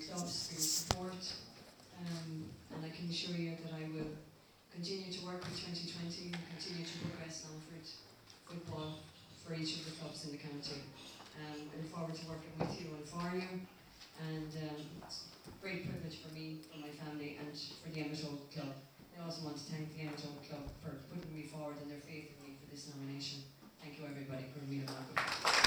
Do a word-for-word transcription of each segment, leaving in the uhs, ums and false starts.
clubs for your support, um, and I can assure you that I will continue to work with twenty twenty and continue to progress Longford football for each of the clubs in the county. Um, I look forward to working with you and for you, and um, it's a great privilege for me, for my family, and for the Emmett Oak Club. I also want to thank the Emmett Oak Club for putting me forward and their faith in me for this nomination. Thank you everybody. Gurmila Malcolm.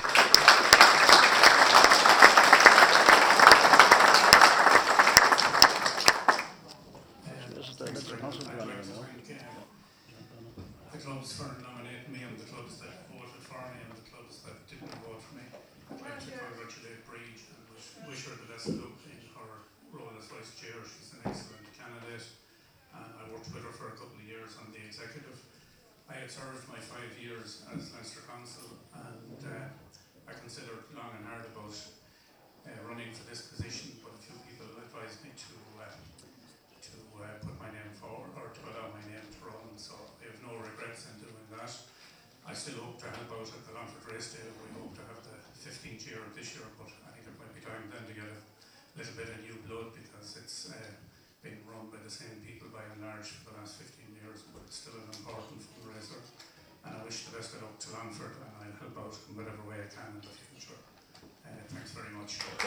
The clubs for nominating me and the clubs that voted for me and the clubs that didn't vote for me. I'd like to congratulate Breed and wish, wish her the best of luck in her role as Vice Chair. She's an excellent candidate, and I worked with her for a couple of years on the executive. I had served my five years as Leinster Council, and uh, I considered long and hard about uh, running for this position, but a few people advised me to uh, to uh, put my name forward, or to allow my name to run, so I have no regrets in doing that. I still hope to help out at the Longford Race Day. We hope to have the fifteenth year this year, but I think it might be time then to get a little bit of new blood, because it's uh, been run by the same people by and large for the last fifteen years, but it's still an important fundraiser. And I wish the best of luck to Longford, and I'll help out in whatever way I can in the future. Uh, thanks very much.